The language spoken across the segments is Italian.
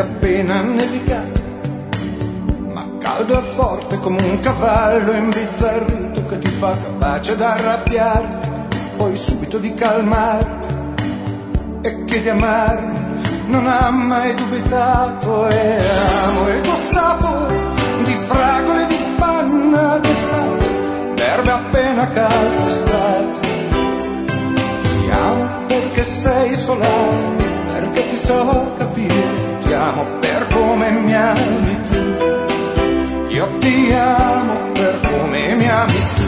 appena nevicato, ma caldo e forte come un cavallo imbizzarrito che ti fa capace d'arrabbiarti, poi subito di calmarti, e che di amarmi non ha mai dubitato. E amo il tuo sapore di fragole di panna d'estate, d'erbe appena calpestate. Ti amo perché sei solare, perché ti so capire, ti amo per come mi ami tu. Io ti amo per come mi ami tu.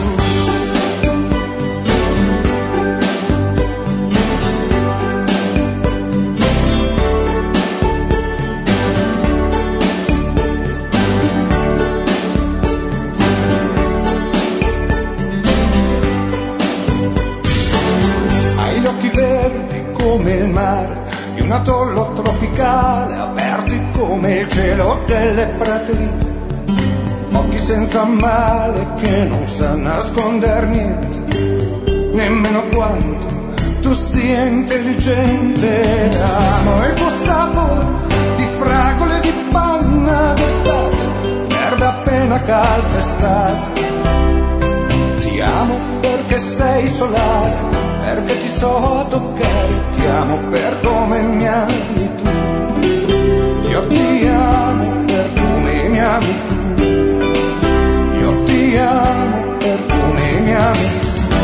Hai gli occhi verdi come il mare di un atollo tropicale, aperti come il cielo delle praterie, occhi senza male che non sa nasconder niente, nemmeno quanto tu sia intelligente. Amo il tuo sapore di fragole di panna d'estate, erbe appena calpestate. Ti amo perché sei solare, perché ti so toccare, ti amo per come mi ami tu. Io ti amo per come mi ami tu. Io ti amo per come mi ami tu.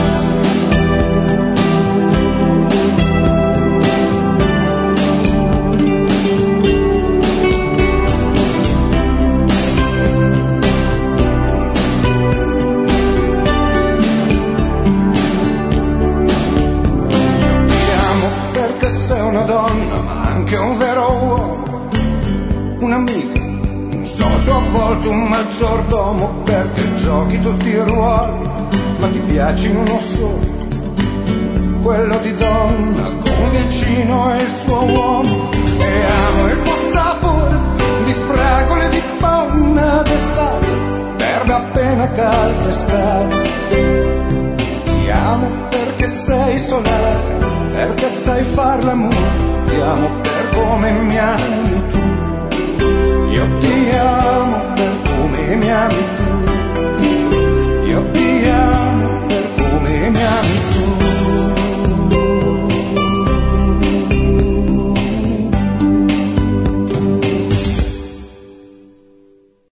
Sei una donna ma anche un vero uomo, un amico, un socio, a volte un maggiordomo, perché giochi tutti i ruoli ma ti piaci in uno solo, quello di donna con vicino e il suo uomo. E amo il tuo sapore di fragole di panna d'estate, d'erbe appena calpestate. Ti amo perché sei solare, perché sai far l'amore, ti amo per come mi ami tu. Io ti amo per come mi ami tu.